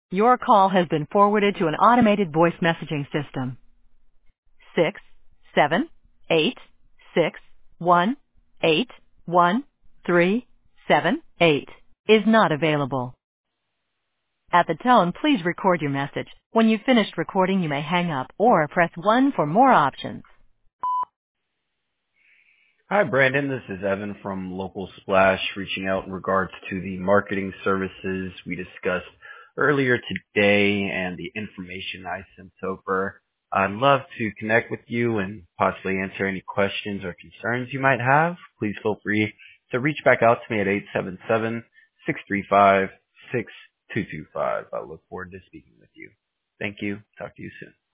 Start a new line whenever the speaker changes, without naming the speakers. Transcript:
Your call has been forwarded to an automated voice messaging system. 67861813788 is not available. At the tone, please record your message. When you've finished recording, you may hang up or press 1 for more options.
Hi, Brandon. This is Evan from Local Splash reaching out in regards to the marketing services we discussed earlier today and the information I sent over. I'd love to connect with you and possibly answer any questions or concerns you might have. Please feel free to reach back out to me at 877-635-6225. I look forward to speaking with you. Thank you. Talk to you soon.